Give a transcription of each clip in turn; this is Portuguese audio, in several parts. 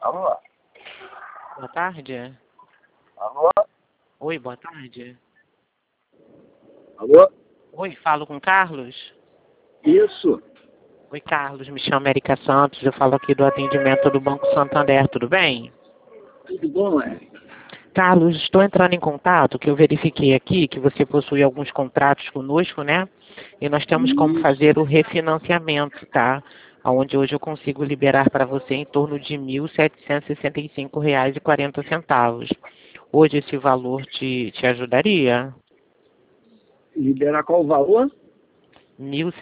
Alô? Boa tarde. Alô? Oi, boa tarde. Alô? Oi, falo com Carlos? Isso. Oi, Carlos, me chamo Erika Santos, eu falo aqui do atendimento do Banco Santander, tudo bem? Tudo bom, Érica? Carlos, estou entrando em contato, que eu verifiquei aqui que você possui alguns contratos conosco, né? E nós temos como Isso. fazer o refinanciamento, tá? Onde hoje eu consigo liberar para você em torno de R$ 1.765,40. Hoje esse valor te ajudaria? Liberar qual o valor? R$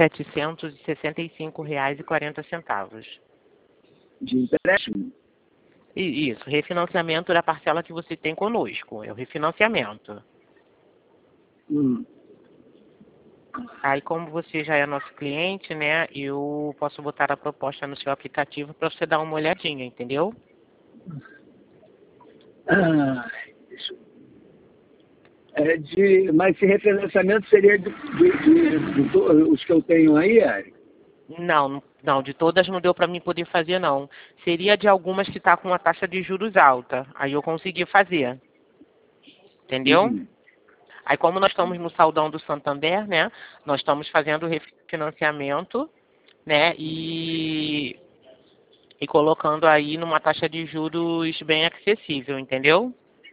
1.765,40. De empréstimo? Isso, refinanciamento da parcela que você tem conosco, é o refinanciamento. Hum. Aí, como você já é nosso cliente, né, eu posso botar a proposta no seu aplicativo para você dar uma olhadinha, entendeu? Deixa eu... Mas esse refinanciamento seria os que eu tenho aí, Érica? Não, não, de todas não deu para mim poder fazer, não. Seria de algumas que está com uma taxa de juros alta. Aí eu consegui fazer, entendeu? Uhum. Aí, como nós estamos no saldão do Santander, né, nós estamos fazendo o refinanciamento, né, e colocando aí numa taxa de juros bem acessível, entendeu?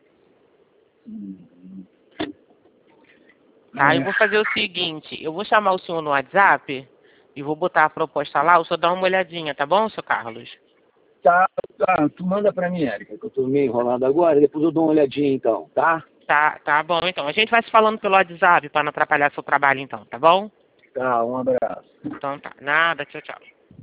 Tá, eu É. vou fazer o seguinte, eu vou chamar o senhor no WhatsApp e vou botar a proposta lá, o senhor dá uma olhadinha, tá bom, seu Carlos? Tá, tu manda pra mim, Érica, que eu tô meio enrolado agora, depois eu dou uma olhadinha então, tá? Tá bom, então. A gente vai se falando pelo WhatsApp para não atrapalhar seu trabalho, então, tá bom? Tá, um abraço. Então tá, nada, tchau, tchau.